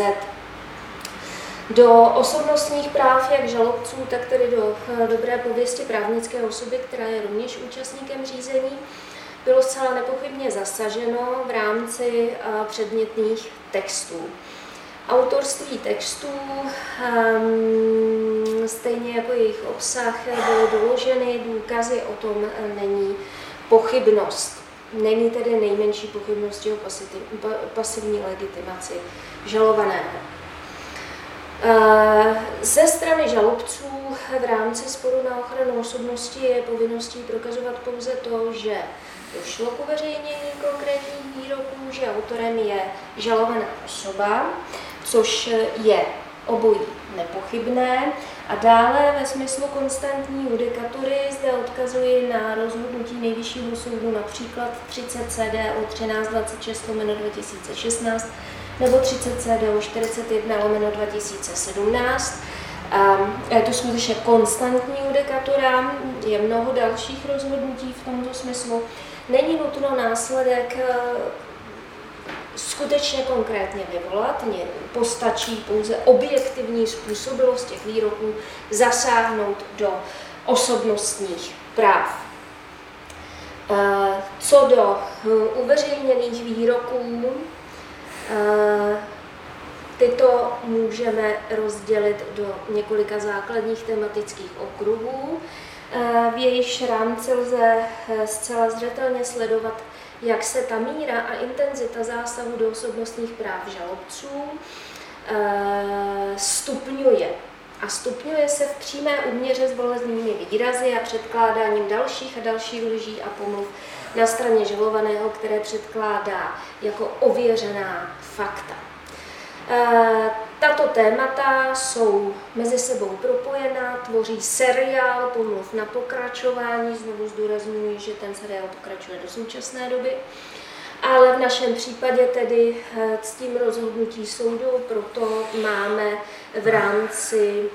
Do osobnostních práv jak žalobců, tak tedy do dobré pověsti právnické osoby, která je rovněž účastníkem řízení, bylo zcela nepochybně zasaženo v rámci předmětných textů. Autorství textů, stejně jako jejich obsah, byly doloženy, důkazy o tom není pochybnost. Není tedy nejmenší pochybnosti o pasivní legitimaci žalovaného. Ze strany žalobců v rámci sporu na ochranu osobnosti je povinností prokazovat pouze to, že došlo k uveřejnění konkrétních výroků, že autorem je žalovaná osoba, což je obojí nepochybné. A dále ve smyslu konstantní judikatury zde odkazuji na rozhodnutí Nejvyššího soudu například 30 CDO 1326/2016 nebo 30 CDO 41/2017. Je to skutečně konstantní judikatura, je mnoho dalších rozhodnutí v tomto smyslu. Není nutno následek skutečně konkrétně vyvolat, postačí pouze objektivní způsobilost těch výroků zasáhnout do osobnostních práv. Co do uveřejněných výroků, tyto můžeme rozdělit do několika základních tematických okruhů. V jejichž rámci lze zcela zřetelně sledovat, jak se ta míra a intenzita zásahu do osobnostních práv žalobců stupňuje. A stupňuje se v přímé úměře s bolestnými výrazy a předkládáním dalších a dalších lží a pomluv na straně žalovaného, které předkládá jako ověřená fakta. Tato témata jsou mezi sebou propojená, tvoří seriál pomluv na pokračování, znovu zdůrazňuji, že ten seriál pokračuje do současné doby, ale v našem případě tedy ctím rozhodnutí soudu, proto máme v rámci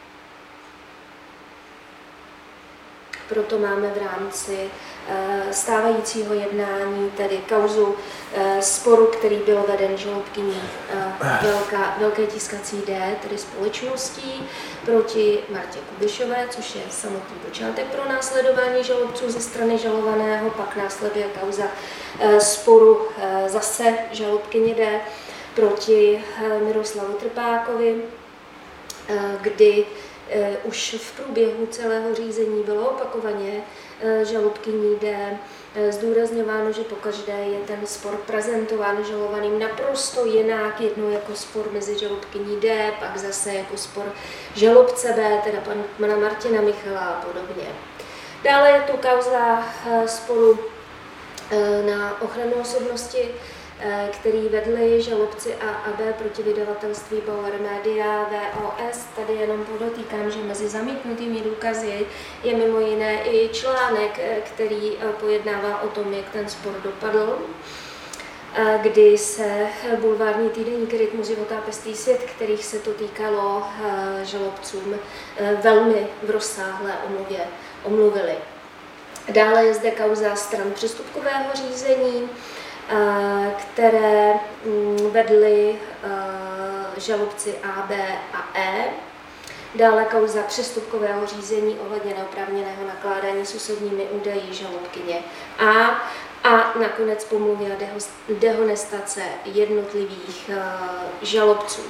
stávajícího jednání, tedy kauzu sporu, který byl veden žalobkyní Velké tiskací D, tedy společností, proti Martě Kubišové, což je samotný počátek pro následování žalobců ze strany žalovaného, pak následuje kauza sporu zase žalobkyně D proti Miroslavu Trpákovi, kdy už v průběhu celého řízení bylo opakovaně žalobkyní D zdůrazňováno, že pokaždé je ten spor prezentován žalovaným naprosto jinak, jednou jako spor mezi žalobkyní D, pak zase jako spor žalobce B, teda pana Martina Michala a podobně. Dále je tu kauza sporu na ochranu osobnosti, který vedli žalobci A a B proti vydavatelství Bauer Media VOS. Tady jenom podotýkám, že mezi zamítnutými důkazy je mimo jiné i článek, který pojednává o tom, jak ten spor dopadl, kdy se bulvární týdeník Rytmus života a pestrý svět, kterých se to týkalo, žalobcům velmi v rozsáhlé omluvili. Dále je zde kauza stran přestupkového řízení, které vedli žalobci A, B a E. Dále kauza přestupkového řízení ohledně neoprávněného nakládání s osobními údaji žalobkyně a nakonec pomluvy a dehonestace jednotlivých žalobců.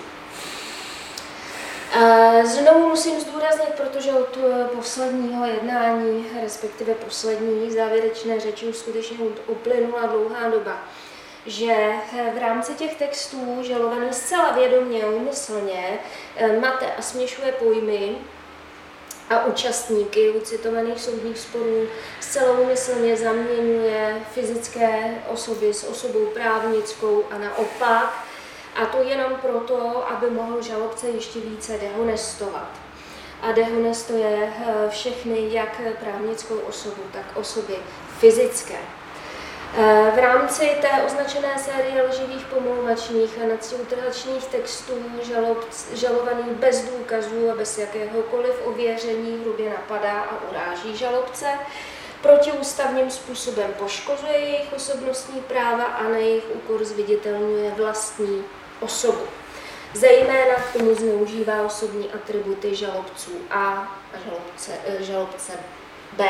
Znovu musím zdůraznit, protože od posledního jednání, respektive poslední závěrečné řeči už skutečně uplynula dlouhá doba, že v rámci těch textů žalovaný zcela vědomě a úmyslně mate a směšuje pojmy a účastníky u citovaných soudních sporů, zcela úmyslně zaměňuje fyzické osoby s osobou právnickou a naopak, a to jenom proto, aby mohl žalobce ještě více dehonestovat. A dehonestuje všechny, jak právnickou osobu, tak osoby fyzické. V rámci té označené série lživých, pomlouvačných a nadstiutrhačných textů žalovaný bez důkazů a bez jakéhokoliv ověření hrubě napadá a uráží žalobce, protiústavním způsobem poškozuje jejich osobnostní práva a na jejich úkor zviditelňuje vlastní osobu. Zejména k tomu zneužívá osobní atributy žalobců A a žalobce B.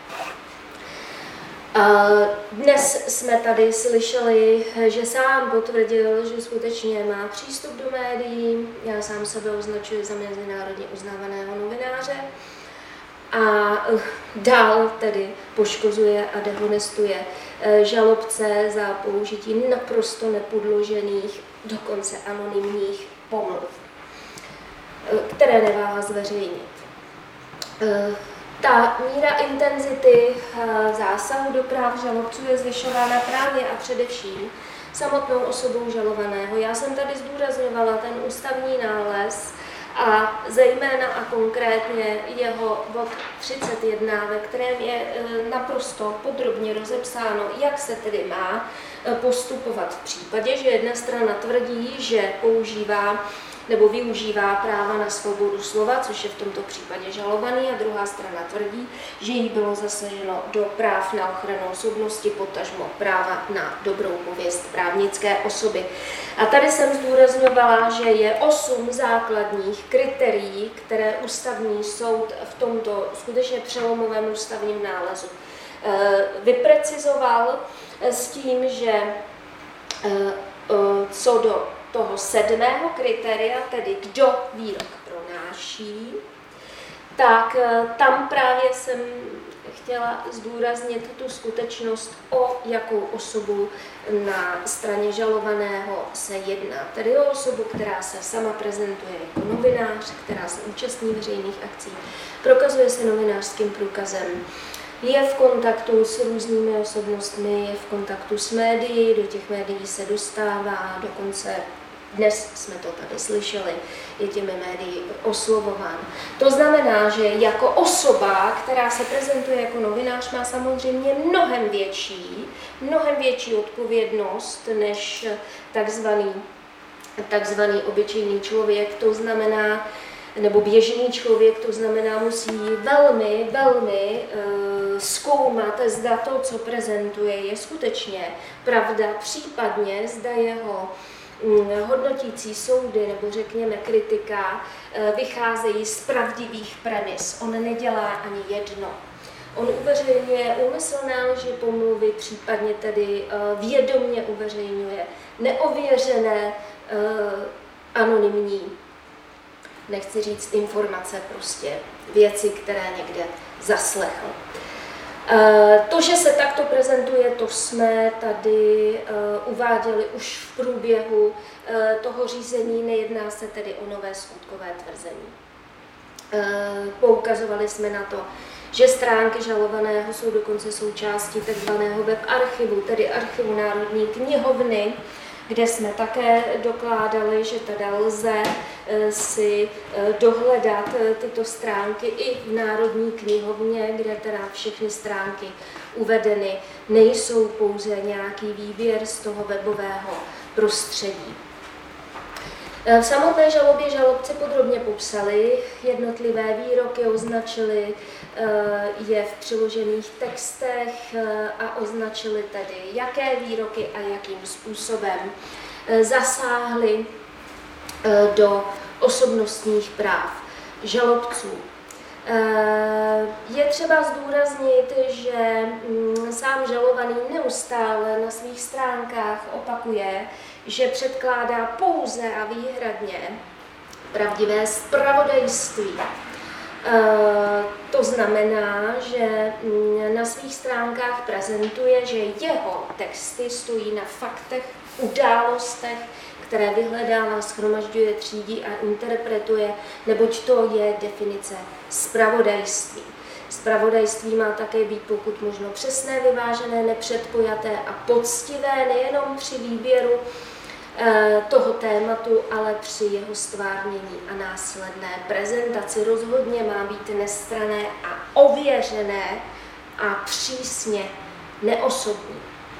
Dnes jsme tady slyšeli, že sám potvrdil, že skutečně má přístup do médií. Já sám sebe označuji za mezinárodně uznávaného novináře. A dál tedy poškozuje a dehonestuje žalobce za použití naprosto nepodložených, dokonce anonymních pomluv, které neváhá zveřejnit. Ta míra intenzity zásahu do práv žalobců je zvyšována právě a především samotnou osobou žalovaného. Já jsem tady zdůrazňovala ten ústavní nález a zejména a konkrétně jeho bod 31, ve kterém je naprosto podrobně rozepsáno, jak se tedy má postupovat v případě, že jedna strana tvrdí, že používá nebo využívá práva na svobodu slova, což je v tomto případě žalovaný, a druhá strana tvrdí, že jí bylo zasaženo do práv na ochranu osobnosti, potažmo práva na dobrou pověst právnické osoby. A tady jsem zdůrazňovala, že je 8 základních kritérií, které ústavní soud v tomto skutečně přelomovém ústavním nálezu vyprecizoval s tím, že co do toho 7. kritéria, tedy kdo výrok pronáší, tak tam právě jsem chtěla zdůraznit tu skutečnost, o jakou osobu na straně žalovaného se jedná. Tedy o osobu, která se sama prezentuje jako novinář, která se účastní veřejných akcí, prokazuje se novinářským průkazem, je v kontaktu s různými osobnostmi, je v kontaktu s médií, do těch médií se dostává, dokonce dnes jsme to tady slyšeli, je těmi médii oslovován. To znamená, že jako osoba, která se prezentuje jako novinář, má samozřejmě mnohem větší odpovědnost než takzvaný obyčejný člověk, to znamená, nebo běžný člověk, to znamená, musí velmi zkoumat, zda to, co prezentuje, je skutečně pravda, případně zda jeho hodnotící soudy nebo řekněme kritika vycházejí z pravdivých premis. On nedělá ani jedno. On uveřejňuje úmyslné lži, pomluvy, případně tedy vědomě uveřejňuje neověřené, anonymní, nechci říct informace, prostě věci, které někde zaslechl. To, že se takto prezentuje, to jsme tady uváděli už v průběhu toho řízení, nejedná se tedy o nové skutkové tvrzení. Poukazovali jsme na to, že stránky žalovaného jsou dokonce součástí tzv. Web archivu, tedy archivu Národní knihovny, kde jsme také dokládali, že teda lze si dohledat tyto stránky i v Národní knihovně, kde teda všechny stránky uvedeny nejsou, pouze nějaký výběr z toho webového prostředí. V samotné žalobě žalobci podrobně popsali jednotlivé výroky, označili je v přiložených textech a označili tedy, jaké výroky a jakým způsobem zasáhly do osobnostních práv žalobců. Je třeba zdůraznit, že sám žalovaný neustále na svých stránkách opakuje, že předkládá pouze a výhradně pravdivé zpravodajství. To znamená, že na svých stránkách prezentuje, že jeho texty stojí na faktech, událostech, které vyhledává, shromažďuje, třídí a interpretuje, neboť to je definice zpravodajství. Zpravodajství má také být pokud možno přesné, vyvážené, nepředpojaté a poctivé nejenom při výběru toho tématu, ale při jeho stvárnění a následné prezentaci. Rozhodně má být nestranné a ověřené a přísně neosobní.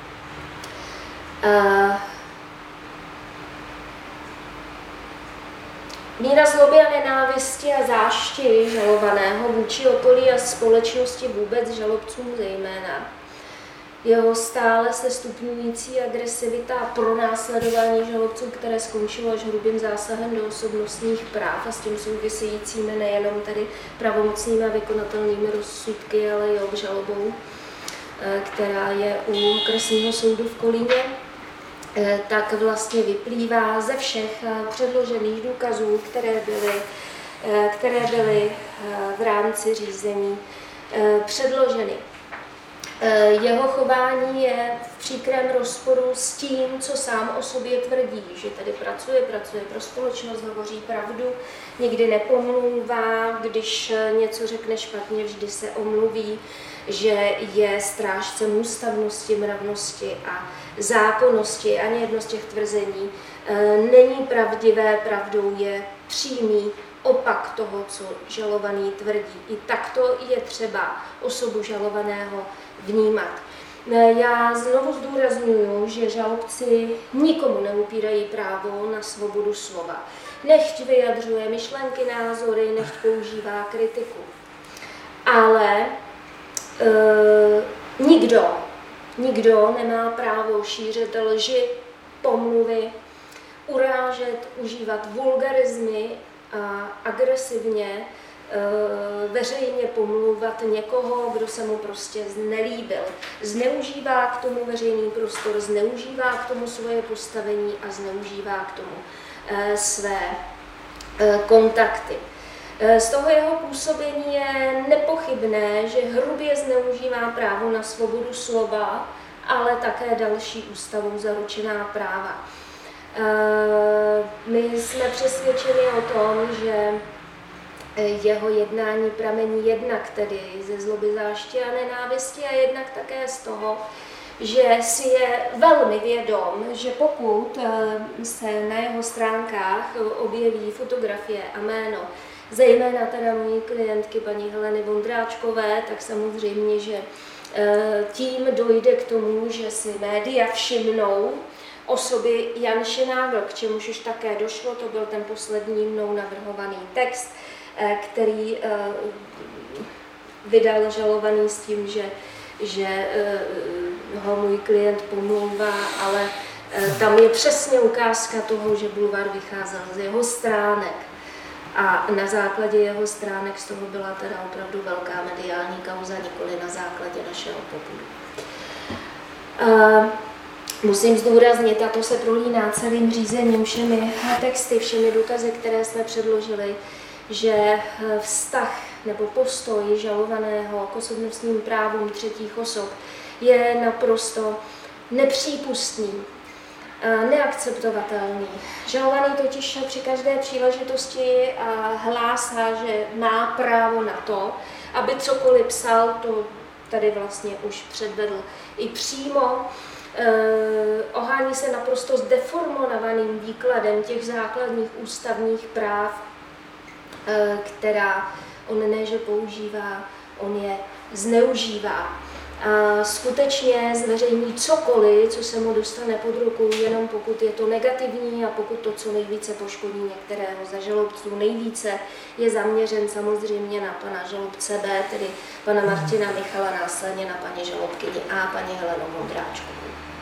Míra zloby a nenávisti a zášti žalovaného vůči okolí a společnosti vůbec, žalobcům zejména. Jeho stále se stupňující agresivita a pronásledování žalobců, které skončilo až hrubým zásahem do osobnostních práv a s tím souvisejícími nejenom tedy pravomocnými a vykonatelnými rozsudky, ale i obžalobou, která je u okresního soudu v Kolíně, tak vlastně vyplývá ze všech předložených důkazů, které byly v rámci řízení předloženy. Jeho chování je v příkrém rozporu s tím, co sám o sobě tvrdí, že tedy pracuje pro společnost, hovoří pravdu, nikdy nepomlouvá, když něco řekne špatně, vždy se omluví, že je strážcem ústavnosti, mravnosti a zákonnosti. Ani jedno z těch tvrzení není pravdivé, pravdou je přímý opak toho, co žalovaný tvrdí. I takto je třeba osobu žalovaného vnímat. Já znovu zdůrazňuji, že žalobci nikomu neupírají právo na svobodu slova. Nechť vyjadřuje myšlenky, názory, nechť používá kritiku. Ale nikdo nemá právo šířit lži, pomluvy, urážet, užívat vulgarizmy a agresivně veřejně pomlouvat někoho, kdo se mu prostě znelíbil. Zneužívá k tomu veřejný prostor, zneužívá k tomu svoje postavení a zneužívá k tomu své kontakty. Z toho jeho působení je nepochybné, že hrubě zneužívá právo na svobodu slova, ale také další ústavou zaručená práva. My jsme přesvědčeni o tom, že jeho jednání pramení jednak tedy ze zloby, záště a nenávisti a jednak také z toho, že si je velmi vědom, že pokud se na jeho stránkách objeví fotografie a jméno, zejména teda mojí klientky paní Heleny Vondráčkové, tak samozřejmě, že tím dojde k tomu, že si média všimnou osoby Janše Nágl, k čemuž už také došlo, to byl ten poslední mnou navrhovaný text, který vydal žalovaný s tím, že ho můj klient pomlouvá, ale tam je přesně ukázka toho, že Bulvár vycházel z jeho stránek a na základě jeho stránek z toho byla teda opravdu velká mediální kauza, nikoli na základě našeho popudu. Musím zdůraznit, a to se prolíná celým řízením, všemi texty, všemi důkazy, které jsme předložili, že vztah nebo postoj žalovaného k osobnostním právům třetích osob je naprosto nepřípustný, neakceptovatelný. Žalovaný totiž při každé příležitosti hlásá, že má právo na to, aby cokoliv psal, to tady vlastně už předvedl i přímo, ohání se naprosto zdeformovaným výkladem těch základních ústavních práv, která on ne, že používá, on je zneužívá. A skutečně zveřejní cokoliv, co se mu dostane pod ruku, jenom pokud je to negativní a pokud to co nejvíce poškodí některého ze žalobců. Nejvíce je zaměřen samozřejmě na pana žalobce B, tedy pana Martina Michala, následně na paní žalobkyni A, paní Helenu Vondráčkovou.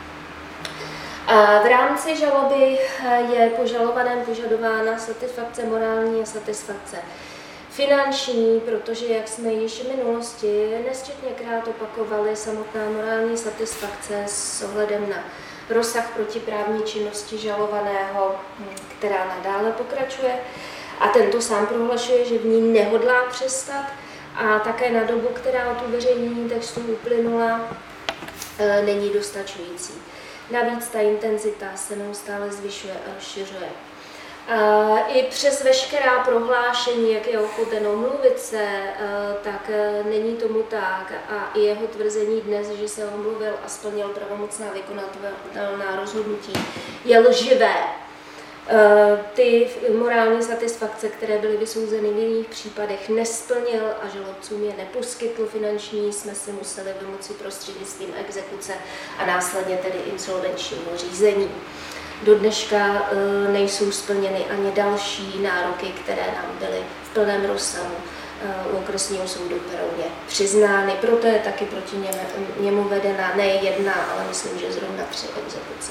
V rámci žaloby je po žalovaném požadována satisfakce morální a satisfakce finanční, protože, jak jsme již v minulosti nesčetněkrát opakovali, samotná morální satisfakce s ohledem na rozsah protiprávní činnosti žalovaného, která nadále pokračuje, a tento sám prohlašuje, že v ní nehodlá přestat, a také na dobu, která od uveřejnění textu uplynula, není dostačující. Navíc ta intenzita se neustále zvyšuje a rozšiřuje. I přes veškerá prohlášení, jak je ochoten omluvit se, tak není tomu tak. A i jeho tvrzení dnes, že se omluvil a splnil pravomocná vykonatelná rozhodnutí, je lživé. Ty morální satisfakce, které byly vysouzeny v jiných případech, nesplnil a žalobcům je neposkytl finanční, jsme si museli vymoci prostřednictvím exekuce a následně tedy insolvenčního řízení. Do dneška nejsou splněny ani další nároky, které nám byly v plném rozsahu u okresního soudu v Berouně přiznány. Proto je taky proti němu vedena ne jedna, ale myslím, že zrovna 3 exekuce.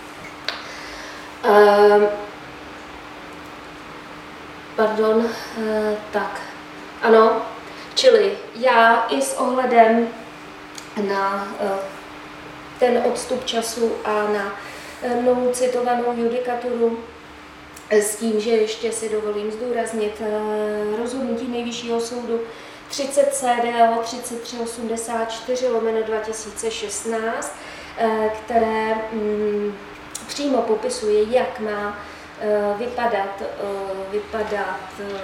Tak, ano, čili já i s ohledem na ten odstup času a na mnou citovanou judikaturu s tím, že ještě si dovolím zdůraznit rozhodnutí Nejvyššího soudu 30 CDO 3384/2016 které přímo popisuje, jak má vypadat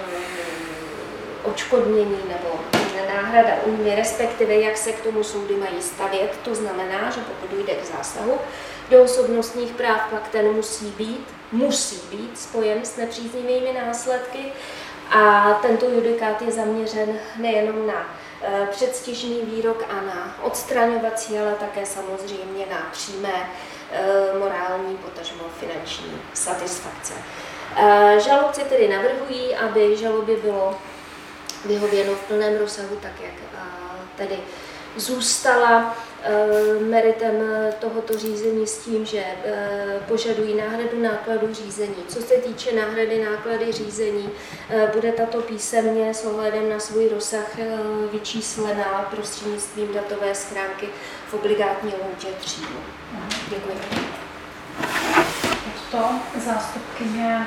odškodnění nebo náhrada újmy, respektive jak se k tomu soudy mají stavět. To znamená, že pokud dojde k zásahu do osobnostních práv, pak ten musí být spojen s nepříznivými následky. A tento judikát je zaměřen nejenom na předstižný výrok a na odstraňovací, ale také samozřejmě na přímé morální, potažmo finanční satisfakce. Žalobci tedy navrhují, aby žalobě bylo vyhověno v plném rozsahu, tak jak tedy zůstala meritem tohoto řízení s tím, že požadují náhradu nákladů řízení. Co se týče náhrady náklady řízení, bude tato písemně s ohledem na svůj rozsah vyčíslená prostřednictvím datové schránky v obligátní lhůtě 3 dnů. Děkuji. To zástupkyně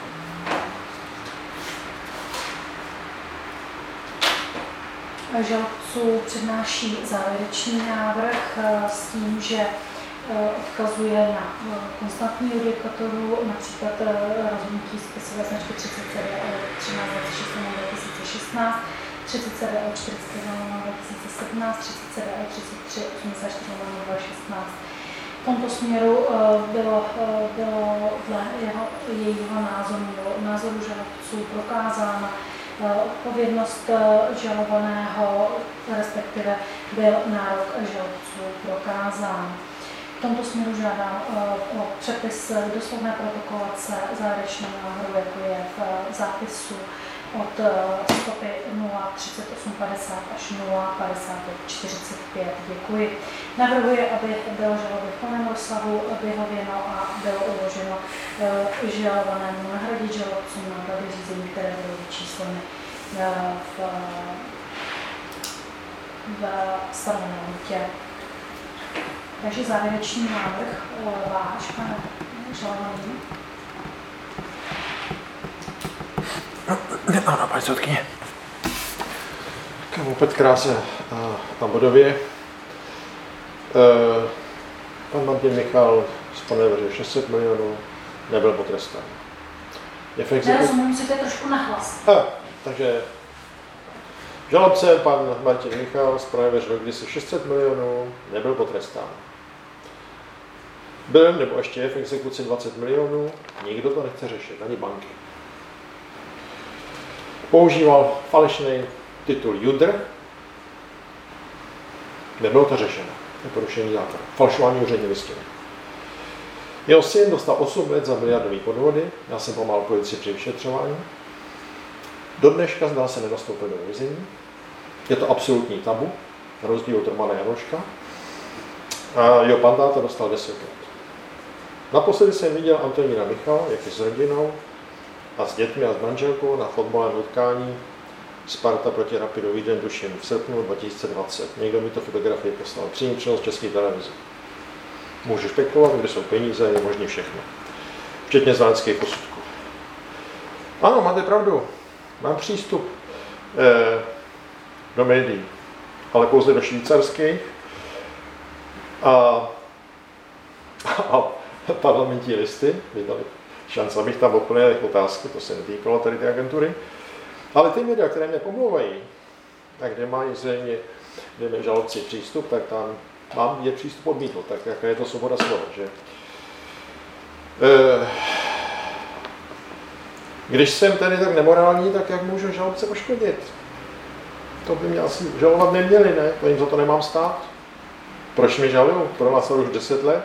žalobců přednáší závěrečný návrh s tím, že odkazuje na konstantní judikaturu, například rozhodnutí spisové značky 30 13 26 2016, 30 40 2017, 30 33 84 2016. V tomto směru bylo dle jejího názoru žalobců prokázána odpovědnost žalovaného, respektive byl nárok žalobců prokázán. V tomto směru žádám o přepis doslovné protokolace závěrečného návrhu, jako je v zápisu od stopy 03850 až 05545. Děkuji. Navrhuji, aby bylo žalobě v plném rozsahu vyhověno a bylo uloženo žalovanému nahradit žalobcům náklady řízení, které byly vyčísleny v stanoveném lhůtě. Takže závěrečný návrh váš, pane žalovaný. Ano, paní soudkyně. Opět krásně na bodově. Pan Martin Michal zponevěřil 600 milionů, nebyl potrestán. Nerozumím, musíte trošku nahlas. Takže žalobce pan Martin Michal zponevěřil kdysi 600 milionů, nebyl potrestán. Byl nebo ještě je v exekuci 20 milionů, nikdo to nechce řešit, ani banky. Používal falešný titul Judr, nebylo to řešeno, je porušení zákona, falšování úřední listiny. Jeho syn dostal 8 let za miliardový podvody, já jsem pomáhal policii při vyšetřování. Do dneška zdá se nedostoupil do vězení, je to absolutní tabu, na rozdíl od Romana Janoška. A jeho pandáta dostal 10 let. Naposledy jsem viděl Antonína Michala, jak je s rodinou a s dětmi a s manželkou na fotbalovém utkání Sparta proti Rapidu Vídeň, tuším, v srpnu 2020. Někdo mi to fotografii poslal. Přímý přenos České televize. Můžu spekulovat, kde jsou peníze, je možné všechno. Včetně znaleckých posudků. Ano, máte pravdu. Mám přístup do médií, ale pouze do švýcarských a parlamentní listy. Vydali šance, abych tam odpověděl otázky, to se netýkalo tady ty agentury. Ale ty média, které mě pomlouvají, a kde mají zřejmě žalobci přístup, tak tam mám je přístup odmítl, tak jaká je to svoboda slova, že? Když jsem tady tak nemorální, tak jak můžu žalobce poškodit? To by mě asi žalovat neměli, ne? To jim za to nemám stát. Proč mě žalují? Pro nás už 10 let.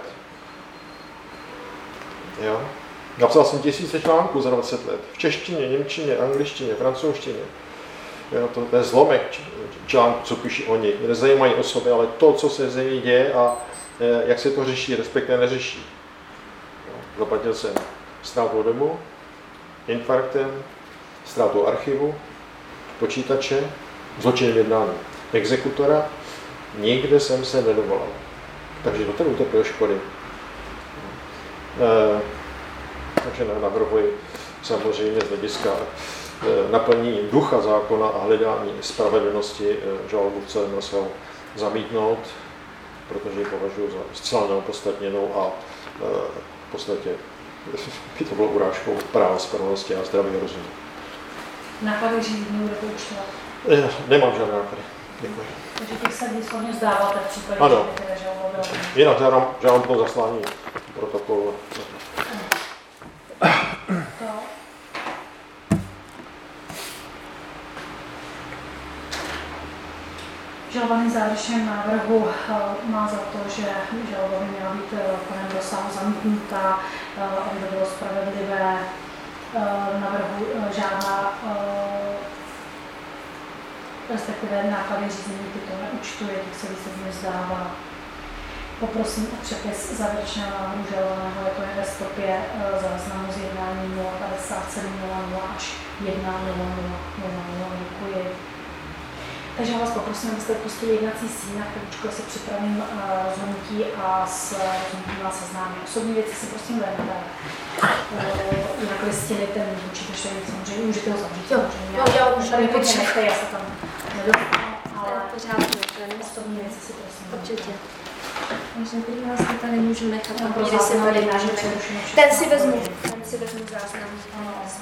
Jo. Napsal jsem tisíce článků za 20 let. V češtině, němčině, angličtině, francouzštině. Jo, to je zlomek článků, co píší oni. Mě nezajímají osoby, ale to, co se zemi děje a jak se to řeší, respektive neřeší. Jo. Zaplatil jsem ztrátou domu, infarktem, ztrátou archivu, počítače, zločinným jednáním exekutora. Nikde jsem se nedovolal. Takže do té utrpěl škody. Takže navrhuji samozřejmě z hlediska naplnění ducha zákona a hledání spravedlnosti žalobu v celém rozsahu zamítnout, protože ji považuji za zcela neopodstatněnou a v podstatě by to bylo urážkou práva, spravedlnosti a zdraví rozumu. Náklady řízení budete účtovat? Nemám žádné náklady. Děkuji. Takže těch se výslovně vzdáváte v případě, ano. že by teda žaloval. Jinak žádám po zaslání protokolu. To. Žalovaný v závěrečném návrhu má za to, že žaloba by měla být v plném rozsahu zamítnutá, aby to bylo spravedlivé. Navrhu žádná, respektive náklady řízení tyto neúčtuje, těch se výsledně zdává. Poprosím o přepis závěrečného návrhu žalovaného, jako je ve stopě záznamu z jednání 057.00 až 1.00.00. Děkuji. Takže vás poprosím, abyste pustili jednací síň, na chvíličku si připravím rozhodnutí a s rozhodnutím vás seznámím. Osobní věci si prosím vezmete. Jinak listiny, ten počítač, samozřejmě můžete ho zavřít. Jo, už tady potřebujete, já se tam nedostanu, ale pořádku. osobní věci si prosím. Určitě. Takže tady vás to tady nemůžu nechat. Ten si vezmu záznam.